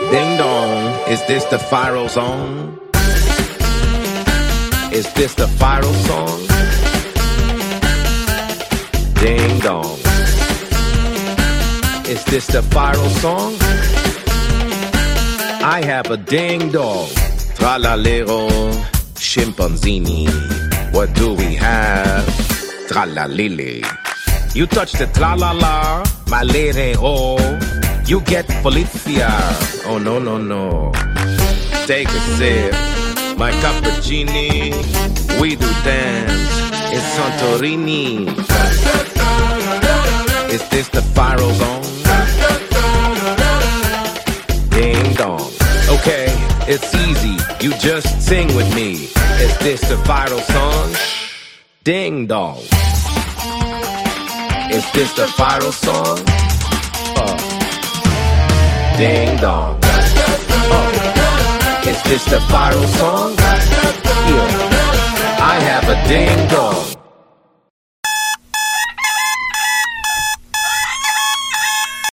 Ding dong, is this the viral zone? Is this the viral song? Ding dong. Is this the viral song? I have a ding dong. Tralalero, chimpanzini. What do we have? Tralalili. You touch the tralala, my lady, oh. You get Felicia. Oh, no, no, no. Take a sip. My cappuccini. We do dance. It's Santorini. Is this the viral zone? Ding dong. Okay, it's easy. You just sing with me. Is this the viral song? Ding dong. Is this the viral song? Ding dong. Is this the viral song? Yeah. I have a ding dong.